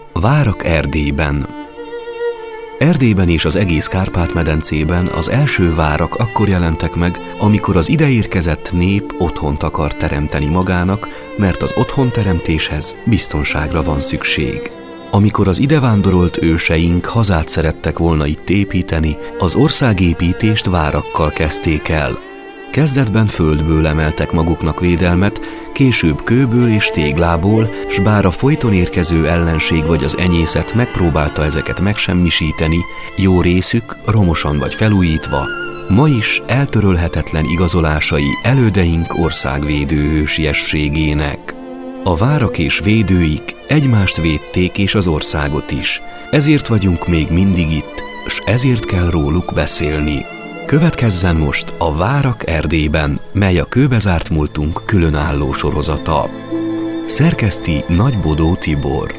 Várak Erdélyben. Erdélyben és az egész Kárpát-medencében az első várak akkor jelentek meg, amikor az ideérkezett nép otthont akar teremteni magának, mert az otthonteremtéshez biztonságra van szükség. Amikor az idevándorolt őseink hazát szerettek volna itt építeni, az országépítést várakkal kezdték el. Kezdetben földből emeltek maguknak védelmet, később kőből és téglából, s bár a folyton érkező ellenség vagy az enyészet megpróbálta ezeket megsemmisíteni, jó részük romosan vagy felújítva, ma is eltörölhetetlen igazolásai elődeink országvédő hősiességének. A várak és védőik egymást védték és az országot is, ezért vagyunk még mindig itt, s ezért kell róluk beszélni. Következzen most a Várak Erdélyben, mely a kőbezárt múltunk különálló sorozata. Szerkeszti Nagybodó Tibor.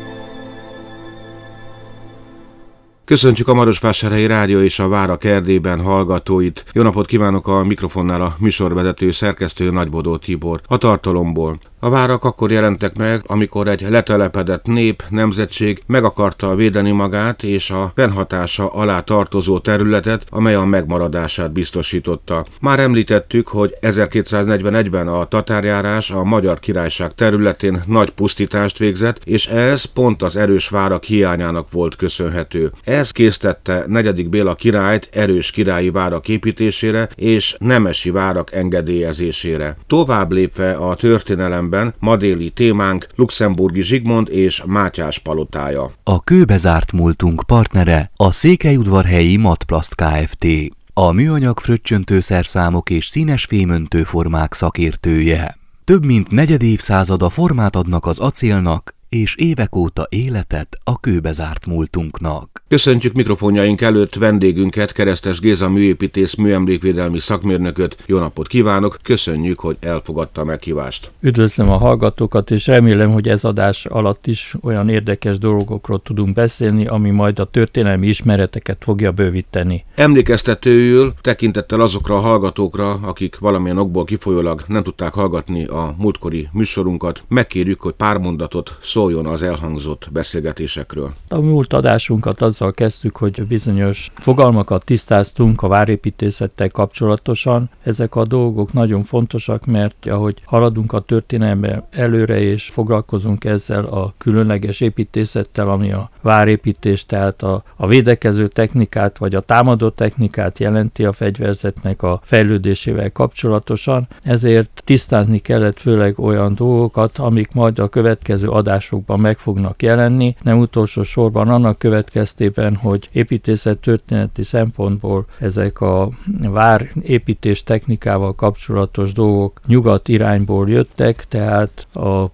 Köszöntjük a Marosvásárhelyi Rádió és a Várak Erdélyben hallgatóit. Jó napot kívánok, a mikrofonnál a műsorvezető szerkesztő Nagybodó Tibor. A tartalomból. A várak akkor jelentek meg, amikor egy letelepedett nép, nemzetség meg akarta védeni magát és a fennhatása alá tartozó területet, amely a megmaradását biztosította. Már említettük, hogy 1241-ben a tatárjárás a Magyar Királyság területén nagy pusztítást végzett, és ez pont az erős várak hiányának volt köszönhető. Ez késztette 4. Béla királyt erős királyi várak építésére és nemesi várak engedélyezésére. Tovább lépve a történelemben ma déli témánk Luxemburgi Zsigmond és Mátyás palotája. A kőbezárt múltunk partnere a Székelyudvarhelyi Matplast Kft. A műanyag fröccsöntőszerszámok és színes fémöntőformák szakértője. Több mint negyed évszázada formát adnak az acélnak, és évek óta életet a kőbezárt múltunknak. Köszöntjük mikrofonjaink előtt vendégünket, Keresztes Géza műépítész, műemlékvédelmi szakmérnököt. Jó napot kívánok, köszönjük, hogy elfogadta a meghívást. Üdvözlöm a hallgatókat, és remélem, hogy ez adás alatt is olyan érdekes dolgokról tudunk beszélni, ami majd a történelmi ismereteket fogja bővíteni. Emlékeztetőül tekintettel azokra a hallgatókra, akik valamilyen okból kifolyólag nem tudták hallgatni a múltkori műsorunkat, megkérjük, hogy pár mondatot szóljon az elhangzott beszélgetésekről. A múlt adásunkat azzal kezdtük, hogy bizonyos fogalmakat tisztáztunk a várépítészettel kapcsolatosan. Ezek a dolgok nagyon fontosak, mert ahogy haladunk a történelemben előre és foglalkozunk ezzel a különleges építészettel, ami a várépítés, tehát a védekező technikát vagy a támadó technikát jelenti a fegyverzetnek a fejlődésével kapcsolatosan, ezért tisztázni kellett főleg olyan dolgokat, amik majd a következő adásokban meg fognak jelenni, nem utolsó sorban annak következtében, hogy építészet történeti szempontból ezek a várépítés technikával kapcsolatos dolgok nyugat irányból jöttek, tehát a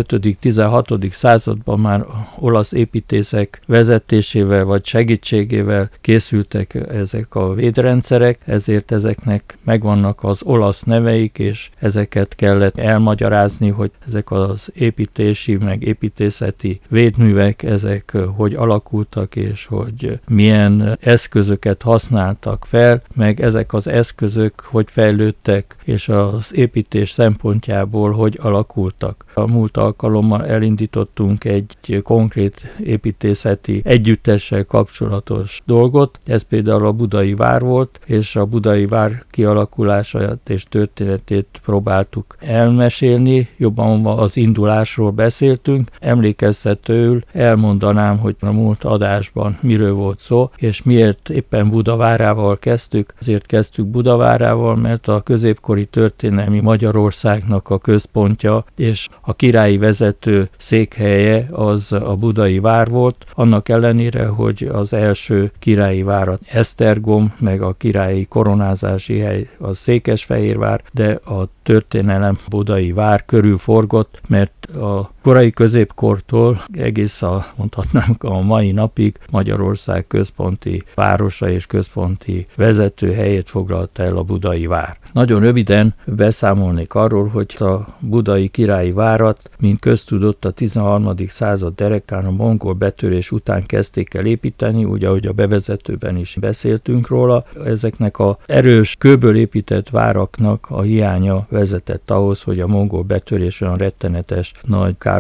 15.-16. században már olasz építészek vezetésével vagy segítségével készültek ezek a védrendszerek, ezért ezeknek megvannak az olasz neveik, és ezeket kellett elmagyarázni, hogy ezek az építési meg építészeti védművek, ezek hogy alakultak, és hogy milyen eszközöket használtak fel, meg ezek az eszközök hogy fejlődtek, és az építés szempontjából hogy alakultak. A múlt alkalommal elindítottunk egy konkrét építészeti együttessel kapcsolatos dolgot, ez például a Budai Vár volt, és a Budai Vár kialakulását és történetét próbáltuk elmesélni, jobban az indulásról beszéltünk. Emlékeztetőül elmondanám, hogy a múlt adásban miről volt szó, és miért éppen Budavárával kezdtük. Azért kezdtük Budavárával, mert a középkori történelmi Magyarországnak a központja, és a királyi vezető székhelye az a Budai Vár volt, annak ellenére, hogy az első királyi várat Esztergom, meg a királyi koronázási hely az Székesfehérvár, de a történelem Budai Vár körül forgott, mert a korai középkortól egészen mondhatnám a mai napig Magyarország központi városa és központi vezető helyét foglalta el a Budai Vár. Nagyon röviden beszámolnék arról, hogy a Budai Királyi Várat, mint köztudott, a 13. század derekán a mongol betörés után kezdték el építeni, úgy ahogy a bevezetőben is beszéltünk róla. Ezeknek az erős kőből épített váraknak a hiánya vezetett ahhoz, hogy a mongol betörés olyan rettenetes nagy károkat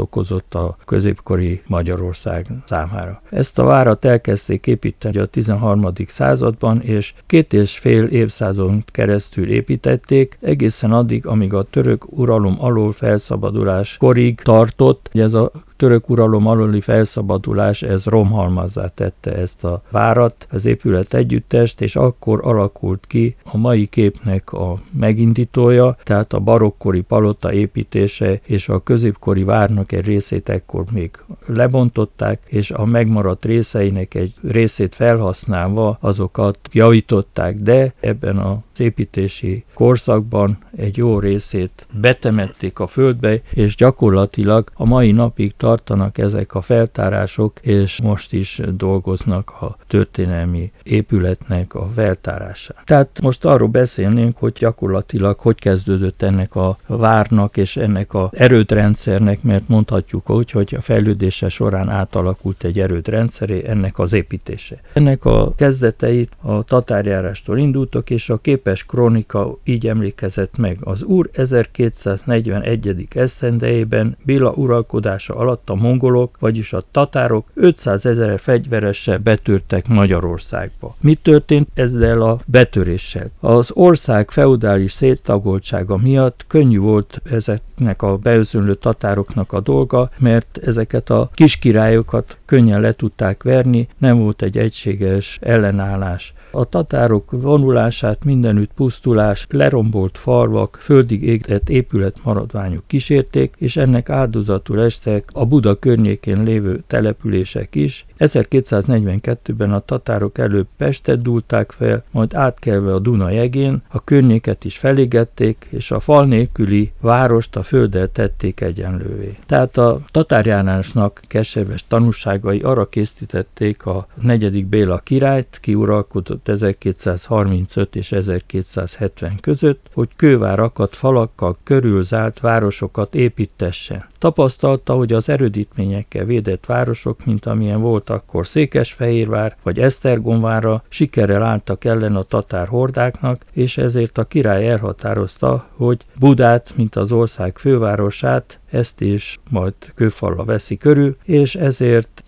okozott a középkori Magyarország számára. Ezt a várat elkezdték építeni a 13. században, és 2,5 évszázadon keresztül építették, egészen addig, amíg a török uralom alól felszabadulás korig tartott. Ez a török uralom aluli felszabadulás, ez romhalmazzá tette ezt a várat, az épület együttest, és akkor alakult ki a mai képnek a megindítója, tehát a barokkori palota építése, és a középkori várnak egy részét ekkor még lebontották, és a megmaradt részeinek egy részét felhasználva azokat javították, de ebben az építési korszakban egy jó részét betemették a földbe, és gyakorlatilag a mai napig tartanak ezek a feltárások, és most is dolgoznak a történelmi épületnek a feltárásán. Tehát most arról beszélnénk, hogy gyakorlatilag hogy kezdődött ennek a várnak és ennek az erődrendszernek, mert mondhatjuk úgy, hogy a fejlődése során átalakult egy erődrendszeré ennek az építése. Ennek a kezdeteit a tatárjárástól indultak, és a képes krónika így emlékezett meg. Az úr 1241. esztendejében Béla uralkodása alatt a mongolok, vagyis a tatárok 500 000 fegyveressel betörtek Magyarországba. Mi történt ezzel a betöréssel? Az ország feudális széttagoltsága miatt könnyű volt ezeknek a beözönlő tatároknak a dolga, mert ezeket a kiskirályokat könnyen le tudták verni, nem volt egy egységes ellenállás. A tatárok vonulását mindenütt pusztulás, lerombolt falvak, földig égett épületmaradványok kísérték, és ennek áldozatul estek a Buda környékén lévő települések is. 1242-ben a tatárok előbb Pestet dúlták fel, majd átkelve a Duna jegén, a környéket is felégették, és a fal nélküli várost a földdel tették egyenlővé. Tehát a tatárjárásnak keserves tanúságai arra készítették a 4. Béla királyt, ki uralkodott 1235 és 1270 között, hogy kővárakat, falakkal körülzárt városokat építessen. Tapasztalta, hogy az erődítményekkel védett városok, mint amilyen volt akkor Székesfehérvár vagy Esztergomvára, sikerrel álltak ellen a tatár hordáknak, és ezért a király elhatározta, hogy Budát, mint az ország fővárosát, ezt is majd kőfallal veszi körül, és ezért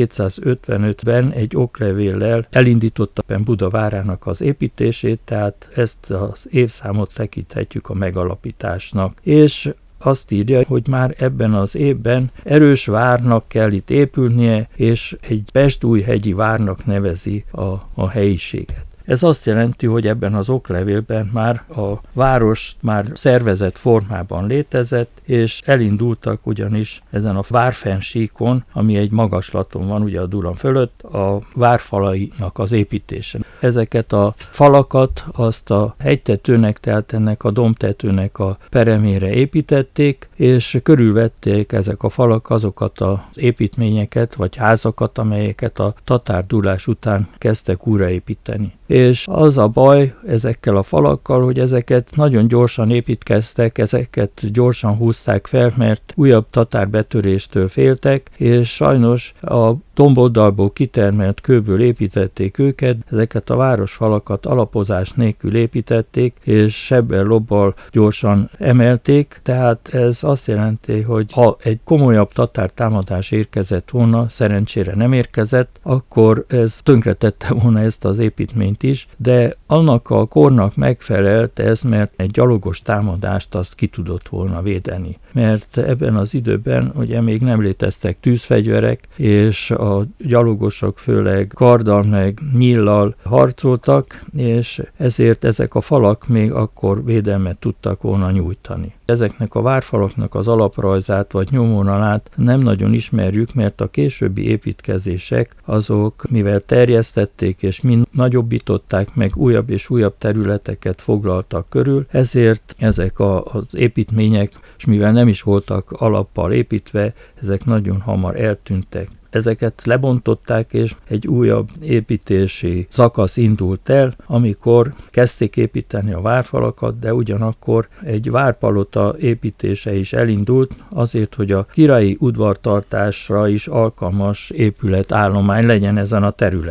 1255-ben egy oklevéllel elindította Buda várának az építését, tehát ezt az évszámot tekinthetjük a megalapításnak. És azt írja, hogy már ebben az évben erős várnak kell itt épülnie, és egy Pestújhegyi várnak nevezi a helyiséget. Ez azt jelenti, hogy ebben az oklevélben már a város már szervezett formában létezett, és elindultak ugyanis ezen a várfennsíkon, ami egy magaslaton van, ugye a Duna fölött, a várfalainak az építésen. Ezeket a falakat azt a hegytetőnek, tehát ennek a dombtetőnek a peremére építették, és körülvették ezek a falak azokat az építményeket, vagy házakat, amelyeket a tatárdúlás után kezdtek újraépíteni. És az a baj ezekkel a falakkal, hogy ezeket nagyon gyorsan építkeztek, ezeket gyorsan húzták fel, mert újabb tatárbetöréstől féltek, és sajnos a domboldalból kitermelt kőből építették őket, ezeket a városfalakat alapozás nélkül építették, és sebbel-lobbal gyorsan emelték, tehát ez azt jelenti, hogy ha egy komolyabb tatár támadás érkezett volna, szerencsére nem érkezett, akkor ez tönkretette volna ezt az építményt is, de annak a kornak megfelelt ez, mert egy gyalogos támadást azt ki tudott volna védeni. Mert ebben az időben ugye még nem léteztek tűzfegyverek, és a gyalogosok főleg karddal meg nyíllal harcoltak, és ezért ezek a falak még akkor védelmet tudtak volna nyújtani. Ezeknek a várfalaknak az alaprajzát vagy nyomvonalát nem nagyon ismerjük, mert a későbbi építkezések azok, mivel terjesztették és mind nagyobbították meg, újabb és újabb területeket foglaltak körül, ezért ezek az építmények, és mivel nem is voltak alappal építve, ezek nagyon hamar eltűntek. Ezeket lebontották, és egy újabb építési szakasz indult el, amikor kezdték építeni a várfalakat, de ugyanakkor egy várpalota építése is elindult, azért, hogy a királyi udvartartásra is alkalmas épületállomány legyen ezen a területen.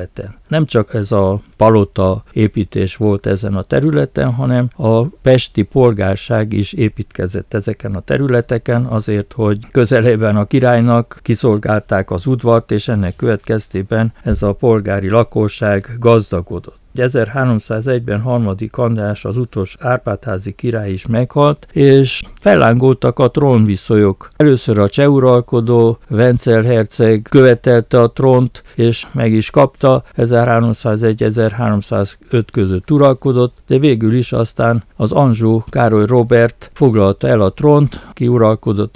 nem csak ez a palota építés volt ezen a területen, hanem a pesti polgárság is építkezett ezeken a területeken azért, hogy közelében a királynak kiszolgálták az udvart, és ennek következtében ez a polgári lakosság gazdagodott. 1301-ben harmadik András, az utolsó Árpád-házi király is meghalt, és fellángoltak a trónviszonyok. Először a cseh uralkodó Vencel herceg követelte a trónt, és meg is kapta, 1301-1305 között uralkodott, de végül is aztán az Anjou Károly Róbert foglalta el a trónt, ki uralkodott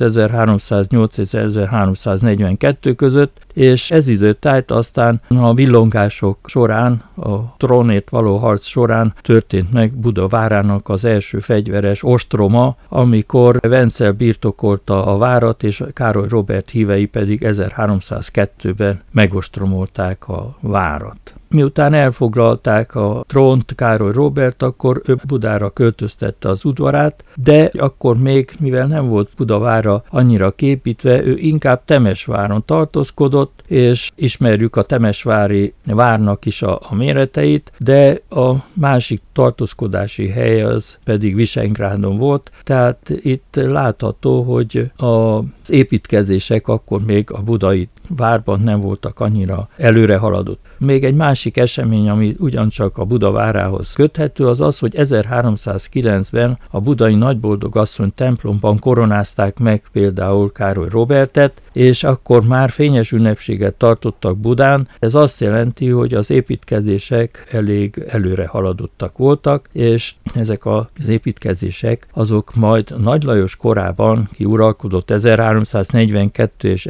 1308-1342 között, és ez időtájt aztán a villongások során, a trónért való harc során történt meg Buda várának az első fegyveres ostroma, amikor Vencel birtokolta a várat, és Károly Róbert hívei pedig 1302-ben megostromolták a várat. Miután elfoglalták a trónt Károly Róbert, akkor ő Budára költöztette az udvarát, de akkor még, mivel nem volt Budavára annyira képítve, ő inkább Temesváron tartózkodott, és ismerjük a temesvári várnak is a méreteit, de a másik tartózkodási hely az pedig Visegrádon volt, tehát itt látható, hogy az építkezések akkor még a budai várban nem voltak annyira előre haladott. Még egy másik esemény, ami ugyancsak a Buda várához köthető, az az, hogy 1309-ben a budai Nagyboldogasszony templomban koronázták meg például Károly Róbertet, és akkor már fényes ünnepséget tartottak Budán. Ez azt jelenti, hogy az építkezések elég előre haladottak voltak, és ezek az építkezések azok majd Nagy Lajos korában, ki uralkodott 1342 és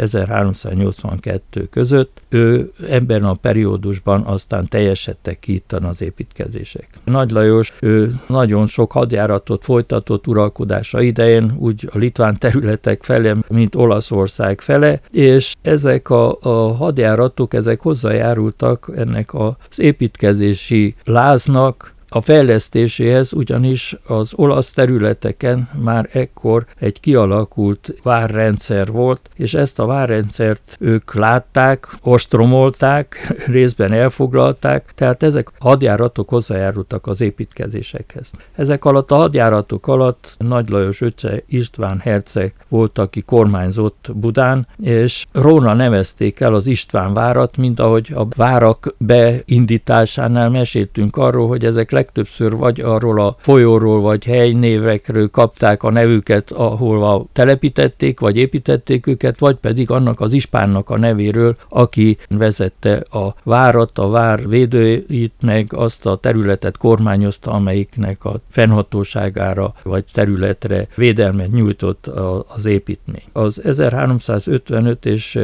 1382 között, ő ebben a periódusban aztán teljesedtek ki itt az építkezések. Nagy Lajos ő nagyon sok hadjáratot folytatott uralkodása idején, úgy a litván területek fele, mint Olaszország fele, és ezek a hadjáratok, ezek hozzájárultak ennek az építkezési láznak a fejlesztéséhez, ugyanis az olasz területeken már ekkor egy kialakult várrendszer volt, és ezt a várrendszert ők látták, ostromolták, részben elfoglalták, tehát ezek a hadjáratok hozzájárultak az építkezésekhez. Ezek alatt a hadjáratok alatt Nagy Lajos öccse István herceg volt, aki kormányzott Budán, és róla nevezték el az István várat, mint ahogy a várak beindításánál meséltünk arról, hogy ezek legtöbbször vagy arról a folyóról, vagy helynévekről kapták a nevüket, ahol telepítették, vagy építették őket, vagy pedig annak az ispánnak a nevéről, aki vezette a várat, a vár védőit, meg azt a területet kormányozta, amelyiknek a fennhatóságára, vagy területre védelmet nyújtott az építmény. Az 1355 és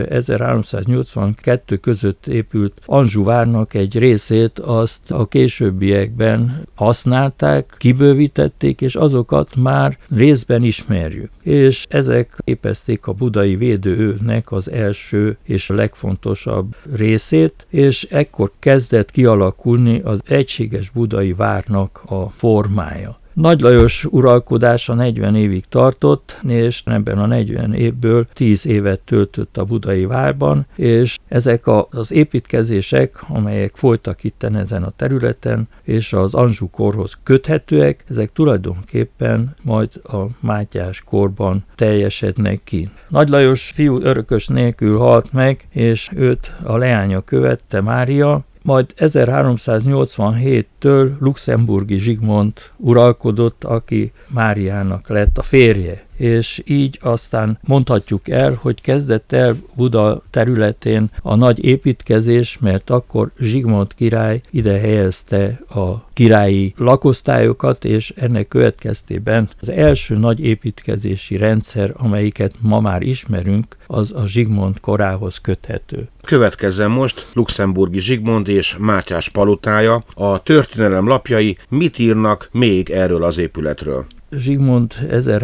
1382 között épült Anjou várnak egy részét azt a későbbiekben használták, kibővítették, és azokat már részben ismerjük. És ezek képezték a budai védőövnek az első és a legfontosabb részét, és ekkor kezdett kialakulni az egységes budai várnak a formája. Nagy Lajos uralkodása 40 évig tartott, és ebben a 40 évből 10 évet töltött a budai várban, és ezek az építkezések, amelyek folytak itten ezen a területen, és az Anjou korhoz köthetőek, ezek tulajdonképpen majd a Mátyás korban teljesednek ki. Nagy Lajos fiú örökös nélkül halt meg, és őt a leánya követte, Mária, majd 1387-től luxemburgi Zsigmond uralkodott, aki Máriának lett a férje. És így aztán mondhatjuk el, hogy kezdett el Buda területén a nagy építkezés, mert akkor Zsigmond király ide helyezte a királyi lakosztályokat, és ennek következtében az első nagy építkezési rendszer, amelyiket ma már ismerünk, az a Zsigmond korához köthető. Következzen most luxemburgi Zsigmond és Mátyás palotája. A történelem lapjai mit írnak még erről az épületről? Zsigmond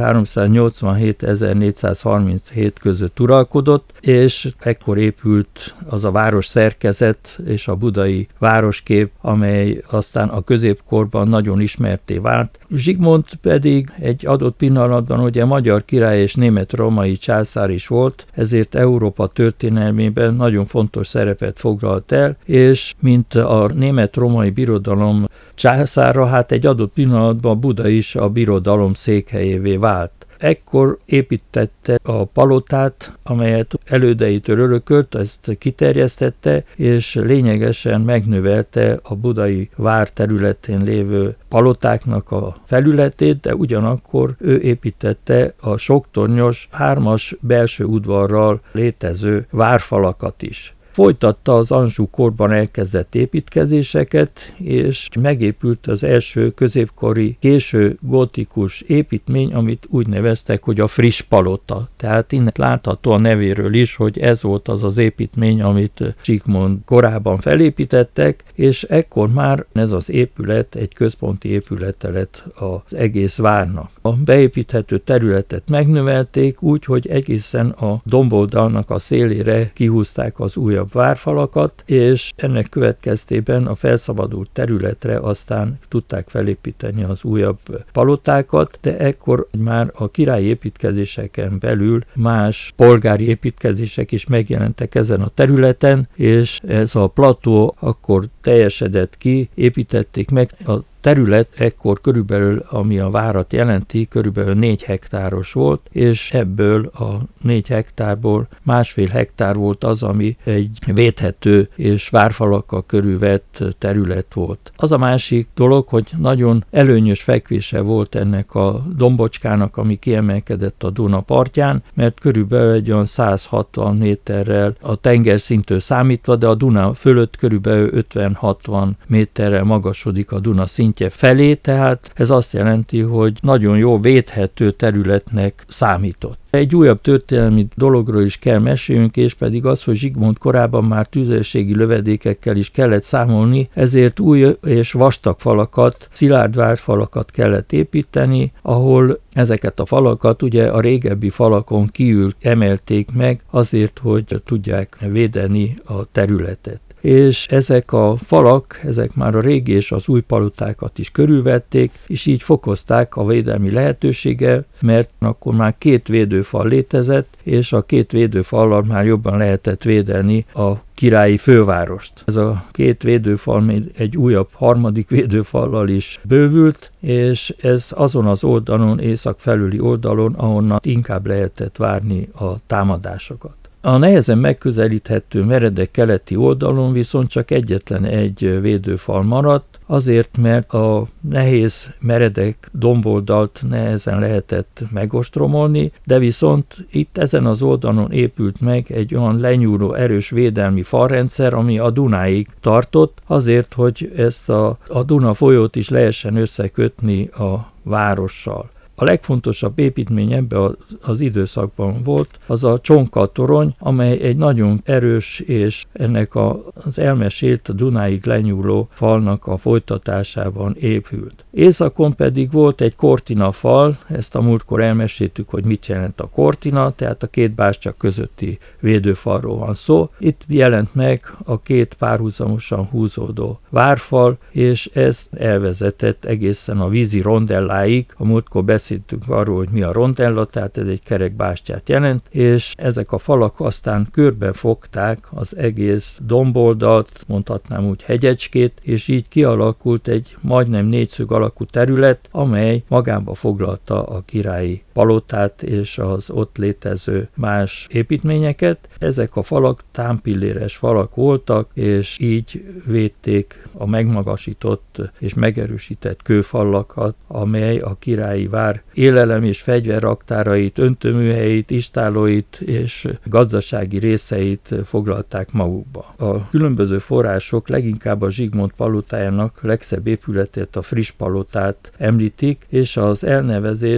1387-1437 között uralkodott, és ekkor épült az a város szerkezet és a budai városkép, amely aztán a középkorban nagyon ismertté vált. Zsigmond pedig egy adott pillanatban ugye magyar király és német-római császár is volt, ezért Európa történelmében nagyon fontos szerepet foglalt el, és mint a német-római birodalom császára, hát egy adott pillanatban Buda is a birodalom székhelyévé vált. Ekkor építette a palotát, amelyet elődeitől örökölt, ezt kiterjesztette, és lényegesen megnövelte a budai vár területén lévő palotáknak a felületét, de ugyanakkor ő építette a soktornyos, 3-as belső udvarral létező várfalakat is. Folytatta az Anjou korban elkezdett építkezéseket, és megépült az első középkori, késő gótikus építmény, amit úgy neveztek, hogy a friss palota. Tehát innen látható a nevéről is, hogy ez volt az az építmény, amit Zsigmond korában felépítettek, és ekkor már ez az épület egy központi épülete lett az egész várnak. A beépíthető területet megnövelték úgy, hogy egészen a domboldalnak a szélére kihúzták az újabb várfalakat, és ennek következtében a felszabadult területre aztán tudták felépíteni az újabb palotákat, de ekkor már a királyi építkezéseken belül más polgári építkezések is megjelentek ezen a területen, és ez a plató akkor teljesedett ki, építették meg. A terület ekkor körülbelül, ami a várat jelenti, körülbelül 4 hektáros volt, és ebből a 4 hektárból 1,5 hektár volt az, ami egy védhető és várfalakkal körülvett terület volt. Az a másik dolog, hogy nagyon előnyös fekvése volt ennek a dombocskának, ami kiemelkedett a Duna partján, mert körülbelül egy olyan 160 méterrel a tengerszinttől számítva, de a Duna fölött körülbelül 50-60 méterrel magasodik a Duna szintje felé, tehát ez azt jelenti, hogy nagyon jó védhető területnek számított. Egy újabb történelmi dologról is kell mesélnünk, és pedig az, hogy Zsigmond korában már tüzérségi lövedékekkel is kellett számolni, ezért új és vastag falakat, szilárd várfalakat kellett építeni, ahol ezeket a falakat ugye a régebbi falakon kívül emelték meg azért, hogy tudják védeni a területet. És ezek a falak, ezek már a régi és az új palotákat is körülvették, és így fokozták a védelmi lehetőséget, mert akkor már 2 védőfal létezett, és a 2 védőfallal már jobban lehetett védeni a királyi fővárost. Ez a 2 védőfal még egy újabb 3. védőfallal is bővült, és ez azon az oldalon, észak felüli oldalon, ahonnan inkább lehetett várni a támadásokat. A nehezen megközelíthető meredek keleti oldalon viszont csak egyetlen egy védőfal maradt, azért, mert a nehéz meredek domboldalt nehezen lehetett megostromolni, de viszont itt ezen az oldalon épült meg egy olyan lenyúló erős védelmi falrendszer, ami a Dunáig tartott, azért, hogy ezt a Duna folyót is lehessen összekötni a várossal. A legfontosabb építmény ebben az időszakban volt az a Csonka torony, amely egy nagyon erős és ennek az elmesélt a Dunáig lenyúló falnak a folytatásában épült. Északon pedig volt egy Cortina fal, ezt a múltkor elmeséltük, hogy mit jelent a Cortina, tehát a 2 bástya közötti védőfalról van szó. Itt jelent meg a 2 párhuzamosan húzódó várfal, és ez elvezetett egészen a vízi rondelláig. A múltkor beszéltünk arról, hogy mi a rondella, tehát ez egy kerek bástyát jelent, és ezek a falak aztán körbe fogták az egész domboldalt, mondhatnám úgy hegyecskét, és így kialakult egy majdnem 4 szög alakú terület, amely magába foglalta a királyi palotát és az ott létező más építményeket. Ezek a falak támpilléres falak voltak, és így védték a megmagasított és megerősített kőfalakat, amely a királyi vár élelem és fegyverraktárait, öntőműhelyét, istállóit és gazdasági részeit foglalták magukba. A különböző források leginkább a Zsigmond palotájának legszebb épületét, a friss palotát említik, és az elnevezés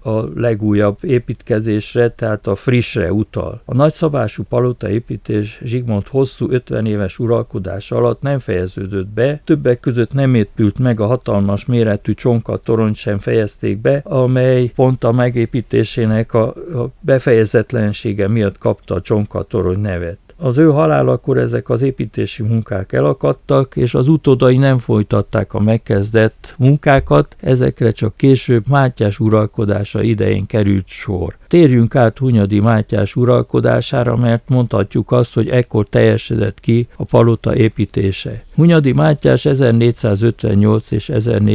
a legújabb építkezésre, tehát a frissre utal. A nagyszabású palotaépítés Zsigmond hosszú 50 éves uralkodása alatt nem fejeződött be, többek között nem épült meg a hatalmas méretű Csonka-torony sem fejezték be, amely pont a megépítésének a befejezetlensége miatt kapta a Csonka-torony nevet. Az ő halálakor ezek az építési munkák elakadtak, és az utódai nem folytatták a megkezdett munkákat, ezekre csak később Mátyás uralkodása idején került sor. Térjünk át Hunyadi Mátyás uralkodására, mert mondhatjuk azt, hogy ekkor teljesedett ki a palota építése. Hunyadi Mátyás 1458 és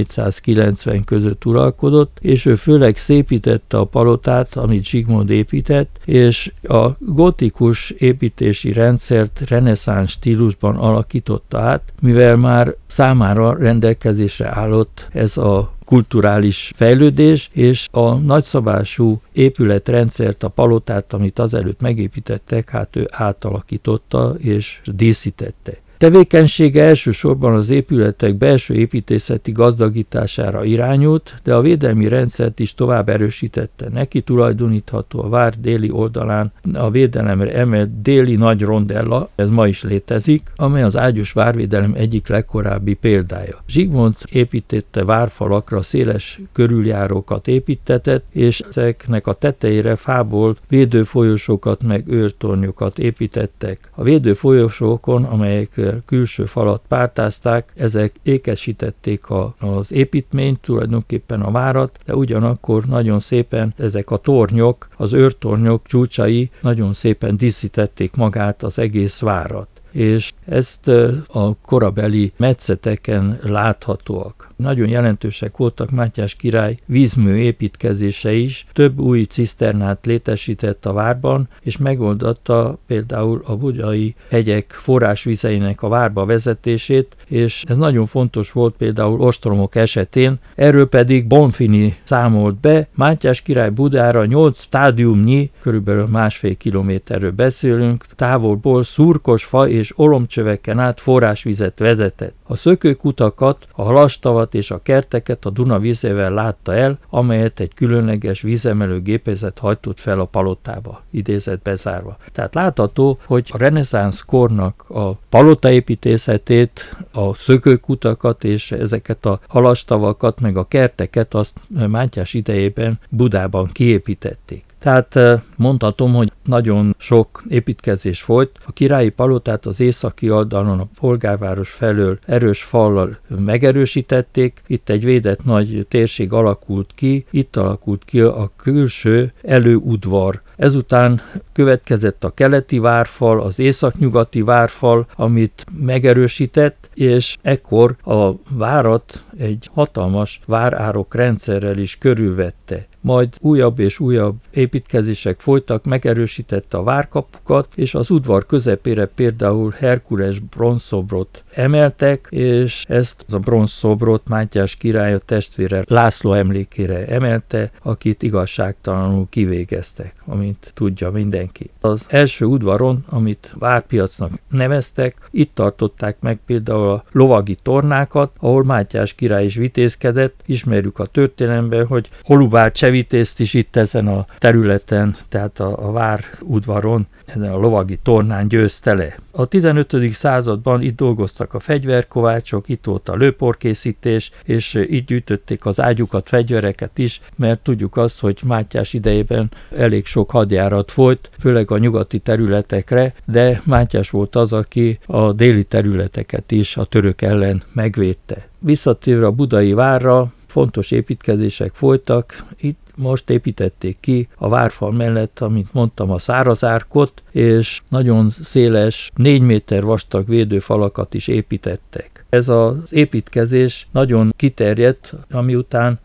1490 között uralkodott, és ő főleg szépítette a palotát, amit Zsigmond épített, és a gotikus építési rendszert reneszánsz stílusban alakította át, mivel már számára rendelkezésre állott ez a kulturális fejlődés, és a nagyszabású épületrendszert, a palotát, amit azelőtt megépítettek, hát ő átalakította és díszítette. Tevékenysége elsősorban az épületek belső építészeti gazdagítására irányult, de a védelmi rendszert is tovább erősítette. Neki tulajdonítható a vár déli oldalán a védelemre emelt déli nagy rondella, ez ma is létezik, amely az ágyos várvédelem egyik legkorábbi példája. Zsigmond építette várfalakra széles körüljárókat építtetett, és ezeknek a tetejére fából védőfolyosókat meg őrtornyokat építettek. A védőfolyosókon, amelyek külső falat pártázták, ezek ékesítették az építményt, tulajdonképpen a várat, de ugyanakkor nagyon szépen ezek a tornyok, az őrtornyok csúcsai nagyon szépen díszítették magát az egész várat. És ezt a korabeli metszeteken láthatóak. Nagyon jelentősek voltak Mátyás király vízmű építkezése is, több új ciszternát létesített a várban, és megoldotta például a budai hegyek forrásvizeinek a várba vezetését, és ez nagyon fontos volt például ostromok esetén, erről pedig Bonfini számolt be. Mátyás király Budára 8 stádiumnyi, körülbelül 1,5 kilométerről beszélünk, távolból szurkos fa és olomcsöveken át forrásvizet vezetett. A szökőkutakat, a halastavat és a kerteket a Duna vizével látta el, amelyet egy különleges vízemelő gépezet hajtott fel a palotába, idézet bezárva. Tehát látható, hogy a reneszánsz kornak a palotaépítészetét, a szökőkutakat és ezeket a halastavakat, meg a kerteket azt Mátyás idejében Budában kiépítették. Tehát mondhatom, hogy nagyon sok építkezés folyt. A királyi palotát az északi oldalon a polgárváros felől erős fallal megerősítették. Itt egy védett nagy térség alakult ki, itt alakult ki a külső előudvar. Ezután következett a keleti várfal, az északnyugati várfal, amit megerősített, és ekkor a várat egy hatalmas várárok rendszerrel is körülvette. Majd újabb és újabb építkezések folytak, megerősítette a várkapukat, és az udvar közepére például Herkules bronzszobrot emeltek, és ezt a bronzszobrot Mátyás király a testvére László emlékére emelte, akit igazságtalanul kivégeztek, amint tudja mindenki. Az első udvaron, amit várpiacnak neveztek, itt tartották meg például a lovagi tornákat, ahol Mátyás király is vitézkedett. Ismerjük a történelemben, hogy Holubár Csevitézt is itt ezen a területen, tehát a vár udvaron, ezen a lovagi tornán győzte le. A 15. században itt dolgoztak a fegyverkovácsok, itt volt a lőporkészítés, és így gyűjtötték az ágyukat, fegyvereket is, mert tudjuk azt, hogy Mátyás idejében elég sok hadjárat folyt, főleg a nyugati területekre, de Mátyás volt az, aki a déli területeket is a török ellen megvédte. Visszatérve a budai várra, fontos építkezések folytak, itt most építették ki a várfal mellett, amint mondtam, a szárazárkot, és nagyon széles, 4 méter vastag védőfalakat is építettek. Ez az építkezés nagyon kiterjedt, amiután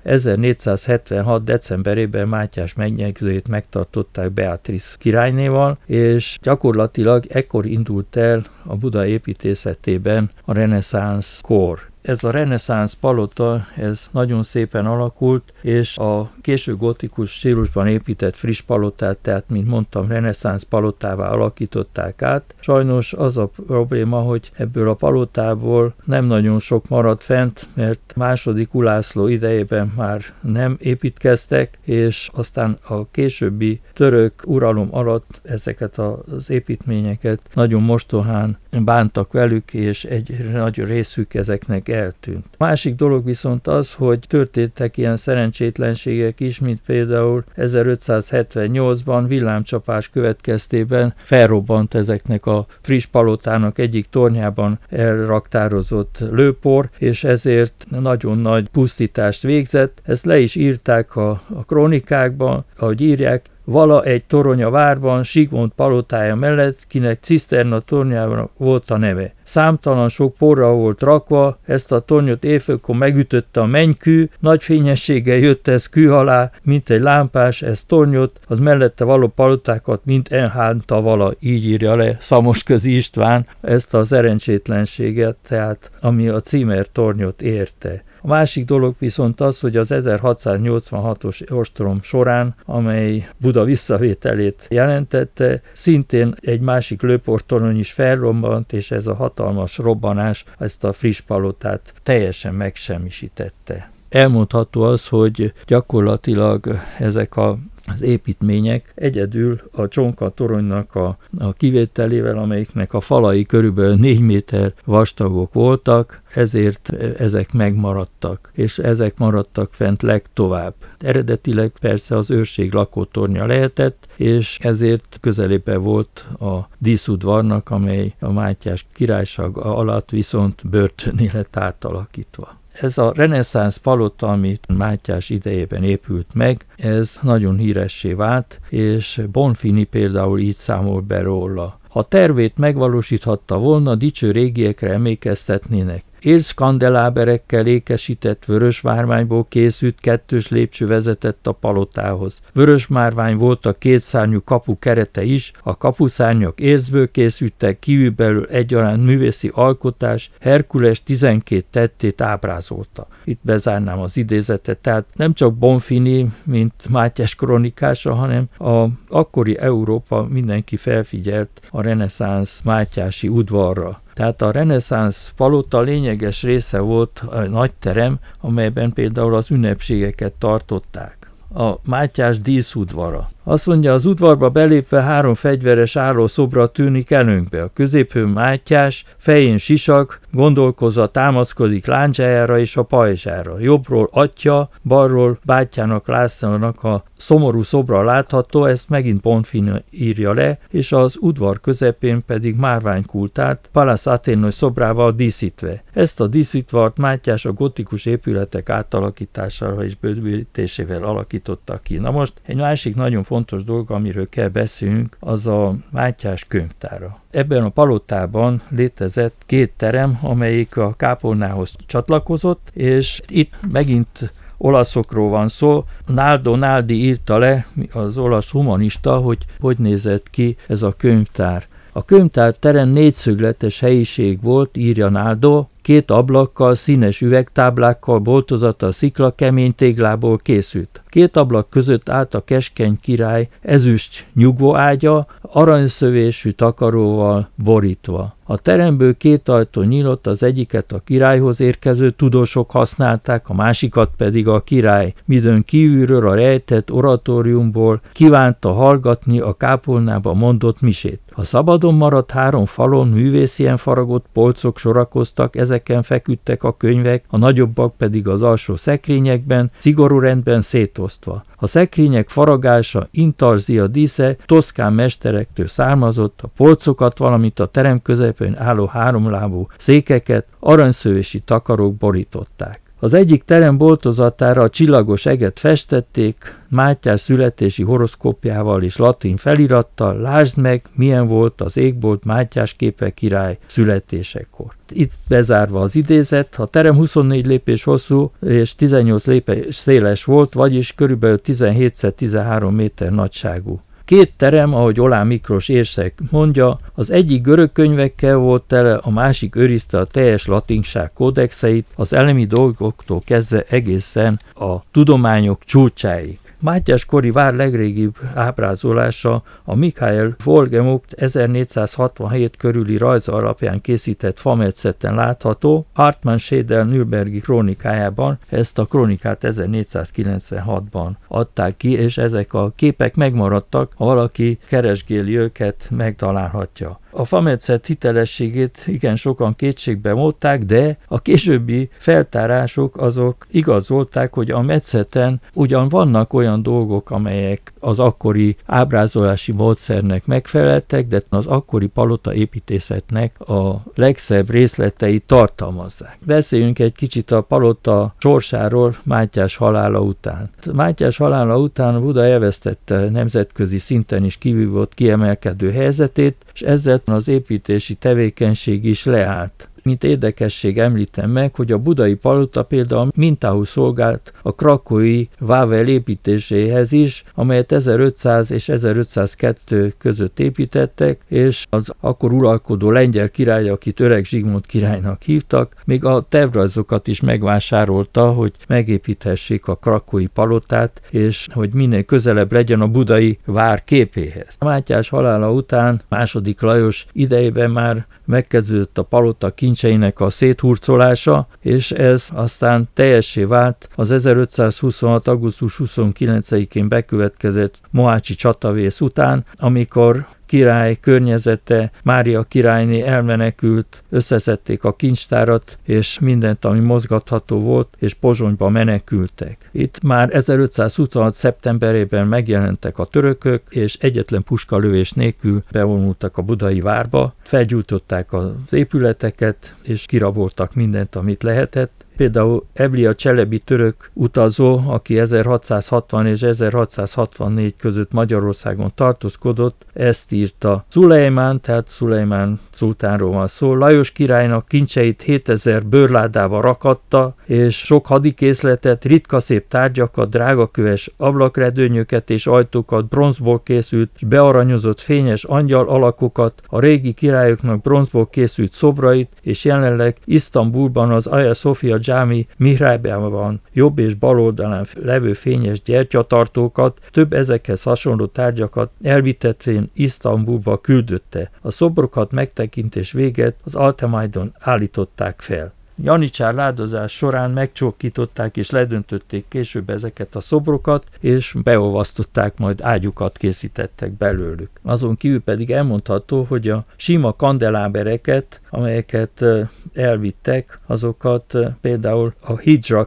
1476. decemberében Mátyás megnyegzőjét megtartották Beatrice királynéval, és gyakorlatilag ekkor indult el a Buda építészetében a reneszánsz kor. Ez a reneszánsz palota, ez nagyon szépen alakult, és a késő gotikus stílusban épített friss palotát, tehát mint mondtam, reneszánsz palotává alakították át. Sajnos az a probléma, hogy ebből a palotából nem nagyon sok maradt fent, mert második Ulászló idejében már nem építkeztek, és aztán a későbbi török uralom alatt ezeket az építményeket nagyon mostohán bántak velük, és egy nagy részük ezeknek eltűnt. Másik dolog viszont az, hogy történtek ilyen szerencsétlenségek is, mint például 1578-ban villámcsapás következtében felrobbant ezeknek a friss palotának egyik tornyában elraktározott lőpor, és ezért nagyon nagy pusztítást végzett. Ezt le is írták a krónikákban, ahogy írják, vala egy torony a várban, Zsigmond palotája mellett, kinek ciszterna tornyában volt a neve. Számtalan sok porra volt rakva, ezt a tornyot éjfélkor megütötte a mennykű, nagy fényességgel jött ez kő alá, mint egy lámpás, ez tornyot, az mellette való palotákat, mint enhánta vala, így írja le Szamosközi István ezt a szerencsétlenséget, tehát ami a címer tornyot érte. A másik dolog viszont az, hogy az 1686-os ostrom során, amely Buda visszavételét jelentette, szintén egy másik lőportorony is felrobbant, és ez a hatalmas robbanás ezt a friss palotát teljesen megsemmisítette. Elmondható az, hogy gyakorlatilag ezek az építmények egyedül a Csonka toronynak a kivételével, amelyiknek a falai körülbelül 4 méter vastagok voltak, ezért ezek megmaradtak, és ezek maradtak fent legtovább. Eredetileg persze az őrség lakótornya lehetett, és ezért közelébe volt a díszudvarnak, amely a Mátyás királyság alatt viszont börtönné lett átalakítva. Ez a reneszánsz palota, amit Mátyás idejében épült meg, ez nagyon híressé vált, és Bonfini például így számol be róla. Ha tervét megvalósíthatta volna, dicső régiekre emlékeztetnének. Érc kandeláberekkel ékesített vörös márványból készült 2. lépcső vezetett a palotához. Vörös márvány volt a 2 szárnyú kapu kerete is, a kapuszárnyak érzből készültek, kívülbelül egyaránt művészi alkotás, Herkules 12 tettét ábrázolta. Itt bezárnám az idézetet, tehát nem csak Bonfini, mint Mátyás kronikása, hanem az akkori Európa mindenki felfigyelt a reneszánsz mátyási udvarra. Tehát a reneszánsz palota lényeges része volt a nagy terem, amelyben például az ünnepségeket tartották. A Mátyás díszudvara. Azt mondja, az udvarba belépve 3 fegyveres állószobra tűnik előnkbe. A középhőn Mátyás, fején sisak, gondolkozva támaszkodik láncsájára és a pajzsára. Jobbról atya, balról bátyjának Lászlónak a szomorú szobra látható, ezt megint Bonfini írja le, és az udvar közepén pedig márványkultárt Pallas Athénai szobrával díszítve. Ezt a díszítvart Mátyás a gotikus épületek átalakítására és bővítésével alakította ki. Na most egy másik nagyon fontos dolog, amiről kell beszélnünk, az a Mátyás könyvtára. Ebben a palotában létezett 2 terem, amelyik a kápolnához csatlakozott, és itt megint olaszokról van szó. Naldo Naldi írta le, az olasz humanista, hogy nézett ki ez a könyvtár. A könyvtár terem 4-szögletes helyiség volt, írja Naldo, 2 ablakkal, színes üvegtáblákkal, boltozata szikla kemény téglából készült. 2 ablak között állt a keskeny király ezüst nyugvóágya, aranyszövésű takaróval borítva. A teremből 2 ajtó nyílott, az egyiket a királyhoz érkező tudósok használták, a másikat pedig a király, midőn kívülről a rejtett oratóriumból kívánta hallgatni a kápolnába mondott misét. A szabadon maradt 3 falon művészien faragott polcok sorakoztak, ezeken feküdtek a könyvek, a nagyobbak pedig az alsó szekrényekben, szigorú rendben szétosztva. A szekrények faragása, intarzia dísze toszkán mesterektől származott, a polcokat, valamint a terem közepén álló 3 lábú székeket aranyszövési takarók borították. Az egyik terem boltozatára a csillagos eget festették, Mátyás születési horoszkópjával és latin felirattal, lásd meg, milyen volt az égbolt Mátyás képe király születésekor. Itt bezárva az idézet, a terem 24 lépés hosszú és 18 lépés széles volt, vagyis körülbelül 17x13 méter nagyságú. két terem, ahogy Oláh Miklós érszek mondja, az egyik görög könyvekkel volt tele, a másik őrizte a teljes latinság kódexeit, az elemi dolgoktól kezdve egészen a tudományok csúcsáig. Mátyás kori vár legrégibb ábrázolása a Michael Wolgemuth 1467 körüli rajza alapján készített fametszeten látható, Hartmann Schedel Nürnbergi krónikájában. Ezt a krónikát 1496-ban adták ki, és ezek a képek megmaradtak, ha valaki keresgéli őket, megtalálhatja. A fametszet hitelességét igen sokan kétségbe vonták, de a későbbi feltárások azok igazolták, hogy a metszeten ugyan vannak olyan dolgok, amelyek az akkori ábrázolási módszernek megfeleltek, de az akkori palota építészetnek a legszebb részleteit tartalmazzák. Beszéljünk egy kicsit a palota sorsáról Mátyás halála után. Mátyás halála után Buda elvesztette nemzetközi szinten is kivívott kiemelkedő helyzetét, és ezzel az építési tevékenység is leállt. Mint érdekesség említem meg, hogy a budai palota például mintául szolgált a krakói Wawel építéséhez is, amelyet 1500 és 1502 között építettek, és az akkor uralkodó lengyel király, akit Öreg Zsigmond királynak hívtak, még a tervrajzokat is megvásárolta, hogy megépíthessék a krakói palotát, és hogy minél közelebb legyen a budai vár képéhez. Mátyás halála után II. Lajos idejében már megkezdődött a palota kincseinek a széthurcolása, és ez aztán teljessé vált az 1526. augusztus 29-én bekövetkezett mohácsi csatavész után, amikor király környezete, Mária királyné elmenekült, összeszedték a kincstárat, és mindent, ami mozgatható volt, és Pozsonyba menekültek. Itt már 1526. szeptemberében megjelentek a törökök, és egyetlen puskalövés nélkül bevonultak a budai várba, felgyújtották az épületeket, és kiraboltak mindent, amit lehetett. Például Evlia Cselebi török utazó, aki 1660 és 1664 között Magyarországon tartózkodott, ezt írta. Szulejmán, tehát Szulejmán szultánról van szó, Lajos királynak kincseit 7000 bőrládába rakatta, és sok hadikészletet, ritka szép tárgyakat, drágaköves ablakredőnyöket és ajtókat, bronzból készült és bearanyozott fényes angyal alakokat, a régi királyoknak bronzból készült szobrait, és jelenleg Isztambulban az Aja Szofia dzsámi mihrábjában jobb és bal oldalán levő fényes gyertyatartókat, több ezekhez hasonló tárgyakat elvitetvén Isztambulba küldötte. A szobrokat megtekintés véget az Altamajdon állították fel. Janicsár ládozás során megcsókították és ledöntötték később ezeket a szobrokat, és beolvasztották, majd ágyukat készítettek belőlük. Azon kívül pedig elmondható, hogy a sima kandelábereket, amelyeket elvittek, azokat például a Hidzsa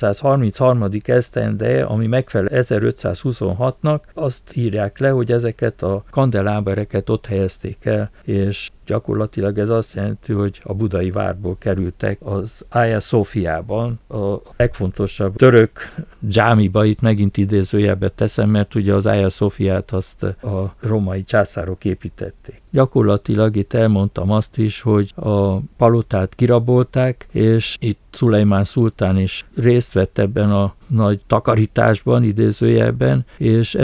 933. esztendeje, ami megfelel 1526-nak, azt írják le, hogy ezeket a kandelábereket ott helyezték el, és gyakorlatilag ez azt jelenti, hogy a budai várból kerültek az Aja Szófiában, a legfontosabb török dzsámiba, itt megint idézőjelbe teszem, mert ugye az Aja Szófiát azt a római császárok építették. Gyakorlatilag itt elmondtam azt is, hogy a palotát kirabolták, és itt Szulejmán szultán is részt vett ebben a nagy takarításban, idézőjelben, és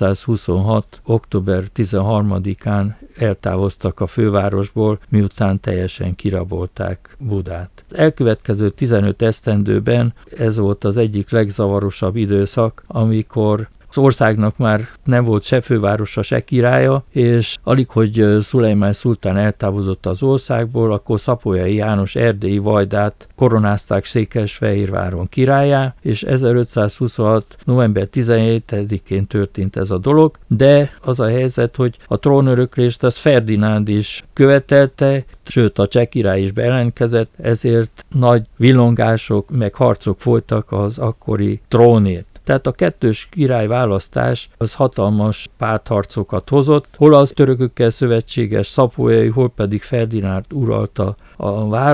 1526. október 13-án eltávoztak a fővárosból, miután teljesen kirabolták Budát. Az elkövetkező 15 esztendőben ez volt az egyik legzavarosabb időszak, amikor az országnak már nem volt se fővárosa, se királya, és alig, hogy Szulejmán szultán eltávozott az országból, akkor Szapolyai János erdélyi vajdát koronázták Székesfehérváron királlyá, és 1526. november 17-én történt ez a dolog, de az a helyzet, hogy a trónöröklést az Ferdinánd is követelte, sőt a cseh király is bejelentkezett, ezért nagy villongások meg harcok folytak az akkori trónért. Tehát a kettős királyválasztás az hatalmas pártharcokat hozott, hol az törökökkel szövetséges Szapolyai, hol pedig Ferdinánd uralta a várat,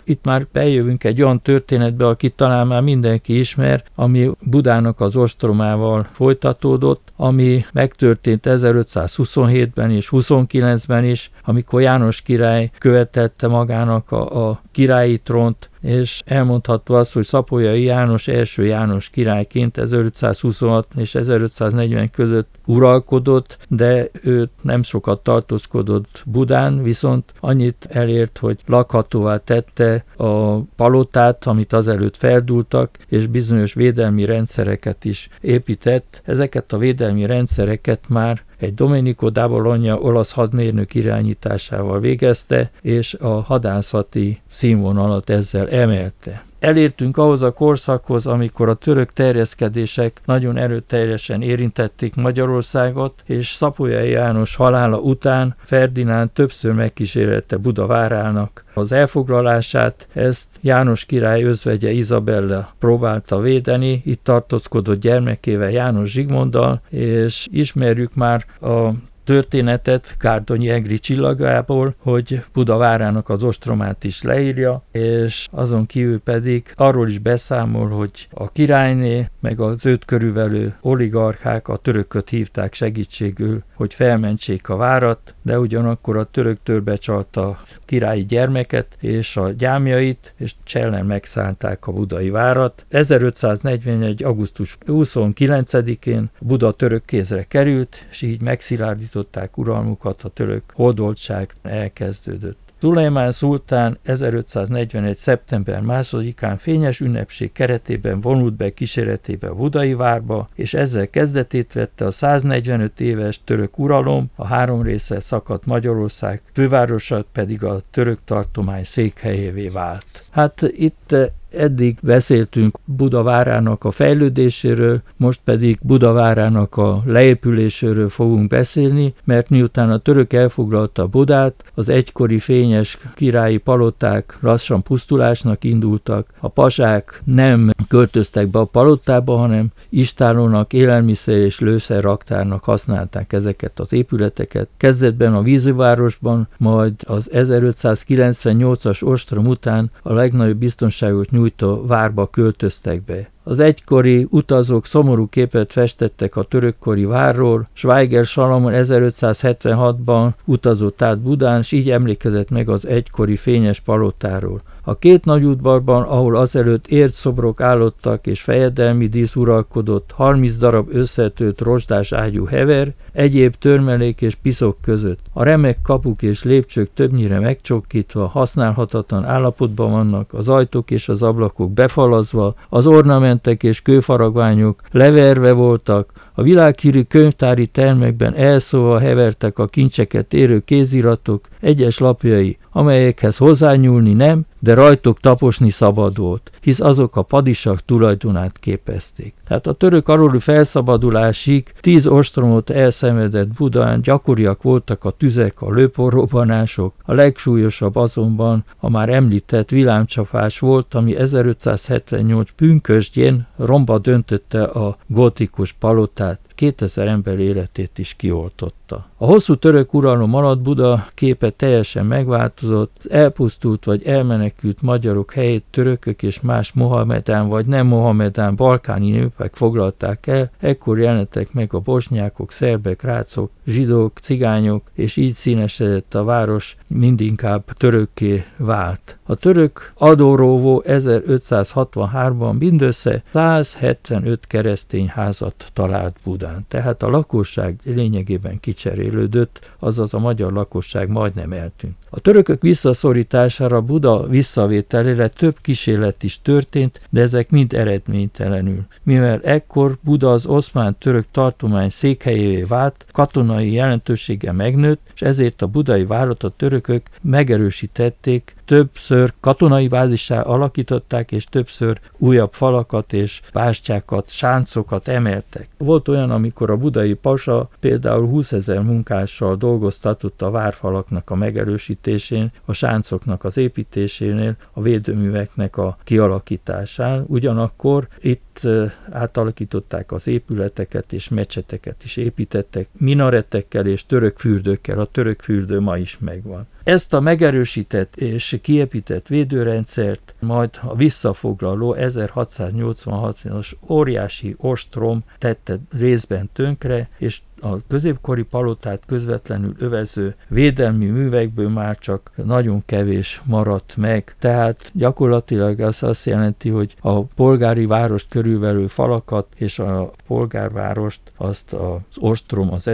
itt már bejövünk egy olyan történetbe, akit talán már mindenki ismer, ami Budának az ostromával folytatódott, ami megtörtént 1527-ben és 29-ben is, amikor János király követelte magának a királyi trónt, és elmondható az, hogy Szapolyai János első János királyként 1526 és 1540 között uralkodott, de ő nem sokat tartózkodott Budán, viszont annyit elért, hogy lakhatóvá tette a palotát, amit azelőtt feldúltak, és bizonyos védelmi rendszereket is épített. Ezeket a védelmi rendszereket már egy Domenico da Bologna olasz hadmérnök irányításával végezte, és a hadászati színvonalat ezzel emelte. Elértünk ahhoz a korszakhoz, amikor a török terjeszkedések nagyon erőteljesen érintették Magyarországot, és Szapolyai János halála után Ferdinánd többször megkísérelte Buda várának az elfoglalását. Ezt János király özvegye Izabella próbálta védeni, itt tartózkodott gyermekével János Zsigmonddal, és ismerjük már a történetet Kárdonyi Egri csillagából, hogy Buda várának az ostromát is leírja, és azon kívül pedig arról is beszámol, hogy a királyné, meg az őt körülvelő oligarchák a törököt hívták segítségül, hogy felmentsék a várat, de ugyanakkor a török törbecsalta a királyi gyermeket és a gyámjait, és csellen megszállták a budai várat. 1541. augusztus 29-én Buda török kézre került, és így megszilárdították uralmukat, a török hódoltság elkezdődött. Szulejmán szultán 1541. szeptember 2-án fényes ünnepség keretében vonult be kíséretébe a budai várba, és ezzel kezdetét vette a 145 éves török uralom, a 3 résszel szakadt Magyarország fővárosa pedig a török tartomány székhelyévé vált. Hát itt eddig beszéltünk Buda várának a fejlődéséről, most pedig Buda várának a leépüléséről fogunk beszélni, mert miután a török elfoglalta Budát, az egykori fényes királyi paloták lassan pusztulásnak indultak, a pasák nem költöztek be a palotába, hanem istállónak, élelmiszer és lőszer raktárnak használták ezeket az épületeket. Kezdetben a vízivárosban, majd az 1598-as ostrom után a legnagyobb biztonságot nyújtó várba költöztek be. Az egykori utazók szomorú képet festettek a törökkori várról. Schweiger Salamon 1576-ban utazott át Budán, és így emlékezett meg az egykori fényes palotáról. A 2 nagy udvarban, ahol azelőtt értszobrok állottak és fejedelmi dísz uralkodott, 30 darab összetölt rozsdás ágyú hever, egyéb törmelék és piszok között. A remek kapuk és lépcsők többnyire megcsokkítva, használhatatlan állapotban vannak, az ajtók és az ablakok befalazva, az ornamentek és kőfaragványok leverve voltak, a világhírű könyvtári termekben elszólva hevertek a kincseket érő kéziratok egyes lapjai, amelyekhez hozzányúlni nem, de rajtuk taposni szabad volt, hisz azok a padisak tulajdonát képezték. Tehát a török aluli felszabadulásig 10 ostromot elszenvedett Budán, gyakoriak voltak a tüzek, a lőporrobbanások, a legsúlyosabb azonban a már említett villámcsapás volt, ami 1578 pünkösdjén romba döntötte a gótikus palotát, 2000 ember életét is kioltotta. A hosszú török uralom alatt Buda képe teljesen megváltozott, az elpusztult vagy elmenekült magyarok helyét törökök és más mohamedán vagy nem mohamedán balkáni népek foglalták el, ekkor jelentek meg a bosnyákok, szerbek, rácok, zsidók, cigányok, és így színesedett a város, mindinkább törökké vált. A török adóróvó 1563-ban mindössze 175 keresztény házat talált Budán, tehát a lakosság lényegében kicserélődött, azaz a magyar lakosság majdnem eltűnt. A törökök visszaszorítására Buda visszavételére több kísérlet is történt, de ezek mind eredménytelenül. Mivel ekkor Buda az oszmán-török tartomány székhelyévé vált, katonai jelentősége megnőtt, és ezért a budai várat a törökök megerősítették, többször katonai bázissá alakították, és többször újabb falakat és bástyákat, sáncokat emeltek. Volt olyan, amikor a budai pasa például 20 000 munkással dolgoztatott a várfalaknak a megerősítésén, a sáncoknak az építésénél, a védőműveknek a kialakításán. Ugyanakkor itt átalakították az épületeket, és mecseteket is építettek, minaretekkel és török fürdőkkel. A török fürdő ma is megvan. Ezt a megerősített és kiépített védőrendszert majd a visszafoglaló 1686-os óriási ostrom tette részben tönkre, és a középkori palotát közvetlenül övező védelmi művekből már csak nagyon kevés maradt meg. Tehát gyakorlatilag az azt jelenti, hogy a polgári várost körülvelő falakat és a polgárvárost azt az ostrom, az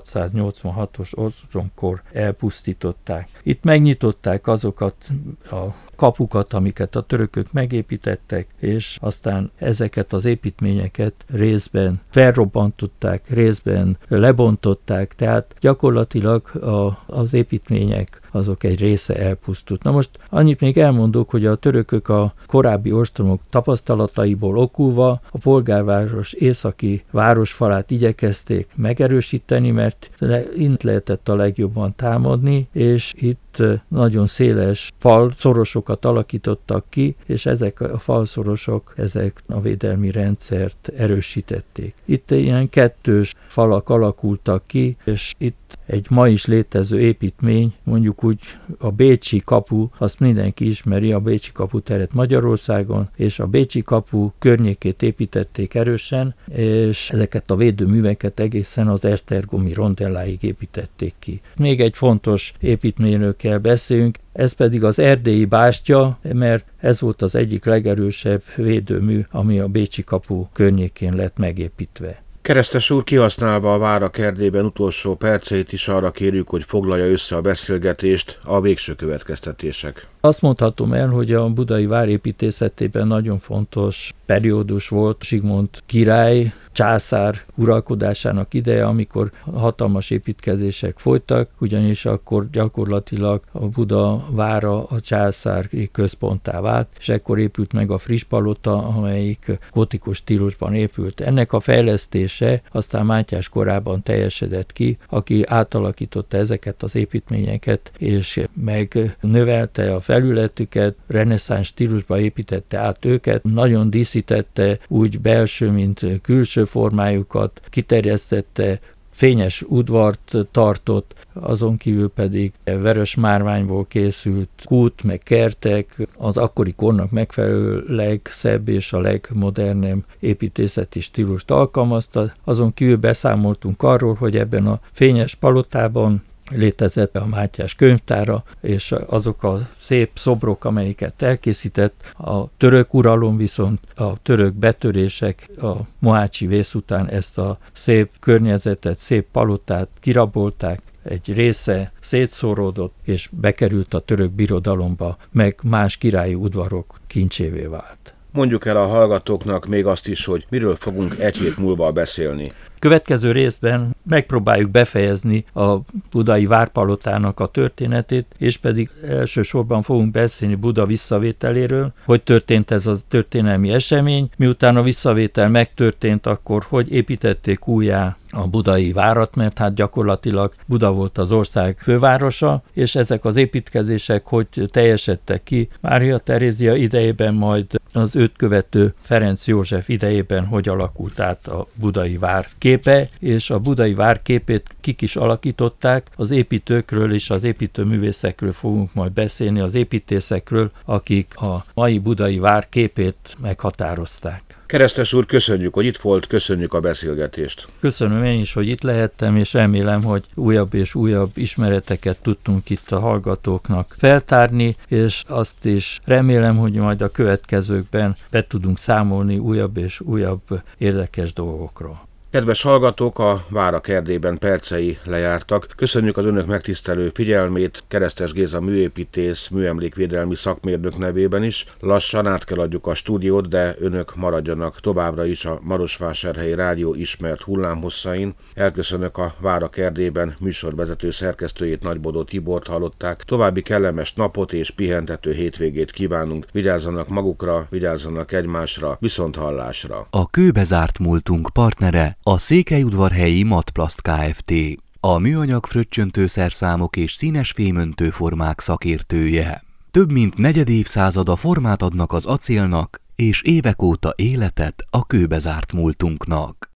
1686-os ostromkor elpusztították. Itt megnyitották azokat a kapukat, amiket a törökök megépítettek, és aztán ezeket az építményeket részben felrobbantották, részben lebontották, tehát gyakorlatilag az építmények azok egy része elpusztult. Na most annyit még elmondok, hogy a törökök a korábbi ostromok tapasztalataiból okulva a polgárváros északi városfalát igyekezték megerősíteni, mert itt lehetett a legjobban támadni, és itt nagyon széles falszorosokat alakítottak ki, és ezek a falszorosok, ezek a védelmi rendszert erősítették. Itt ilyen kettős falak alakultak ki, és itt egy ma is létező építmény, mondjuk úgy a Bécsi kapu, azt mindenki ismeri, a Bécsi kaputeret Magyarországon, és a Bécsi kapu környékét építették erősen, és ezeket a védőműveket egészen az esztergomi rondelláig építették ki. Még egy fontos építményről kell beszélnünk, ez pedig az erdélyi bástya, mert ez volt az egyik legerősebb védőmű, ami a Bécsi kapu környékén lett megépítve. Keresztes úr, kihasználva a Várak Erdélyben utolsó perceit is arra kérjük, hogy foglalja össze a beszélgetést, a végső következtetések. Azt mondhatom el, hogy a budai vár építészetében nagyon fontos periódus volt Zsigmond király, császár uralkodásának ideje, amikor hatalmas építkezések folytak, ugyanis akkor gyakorlatilag a Buda vára a császári központtá vált, és ekkor épült meg a Friss-palota, amelyik gotikus stílusban épült. Ennek a fejlesztése aztán Mátyás korában teljesedett ki, aki átalakította ezeket az építményeket, és megnövelte a felületüket, reneszánsz stílusba építette át őket, nagyon díszítette úgy belső, mint külső formájukat, kiterjesztette, fényes udvart tartott, azon kívül pedig vörös márványból készült kút, meg kertek, az akkori kornak megfelelő legszebb és a legmodernebb építészeti stílust alkalmazta. Azon kívül beszámoltunk arról, hogy ebben a fényes palotában létezett a Mátyás könyvtára, és azok a szép szobrok, amelyiket elkészített, a török uralom viszont a török betörések a mohácsi vész után ezt a szép környezetet, szép palotát kirabolták, egy része szétszóródott, és bekerült a török birodalomba, meg más királyi udvarok kincsévé vált. Mondjuk el a hallgatóknak még azt is, hogy miről fogunk egy hét múlva beszélni. Következő részben megpróbáljuk befejezni a budai várpalotának a történetét, és pedig elsősorban fogunk beszélni Buda visszavételéről, hogy történt ez a történelmi esemény, miután a visszavétel megtörtént, akkor hogy építették újjá a budai várat, mert hát gyakorlatilag Buda volt az ország fővárosa, és ezek az építkezések hogy teljesedtek ki Mária Terézia idejében, majd az őt követő Ferenc József idejében hogy alakult át a budai vár képe, és a budai vár képét kik is alakították, az építőkről és az építőművészekről fogunk majd beszélni, az építészekről, akik a mai budai vár képét meghatározták. Keresztes úr, köszönjük, hogy itt volt, köszönjük a beszélgetést. Köszönöm én is, hogy itt lehettem, és remélem, hogy újabb és újabb ismereteket tudtunk itt a hallgatóknak feltárni, és azt is remélem, hogy majd a következőkben be tudunk számolni újabb és újabb érdekes dolgokról. Kedves hallgatók, a Várak Erdélyben percei lejártak. Köszönjük az önök megtisztelő figyelmét, Keresztes Géza műépítész, műemlékvédelmi szakmérnök nevében is. Lassan át kell adjuk a stúdiót, de önök maradjanak továbbra is a Marosvásárhelyi Rádió ismert hullámhosszain. Elköszönök a Várak Erdélyben műsorvezető szerkesztőjét, Nagybodó Tibort hallották. További kellemes napot és pihentető hétvégét kívánunk. Vigyázzanak magukra, vigyázzanak egymásra, viszonthallásra. A kőbe zárt múltunk partnere a Székelyudvarhelyi Matplast Kft. A műanyag fröccsöntőszerszámok és színes fémöntő formák szakértője. Több mint negyed évszázada formát adnak az acélnak, és évek óta életet a kőbe zárt múltunknak.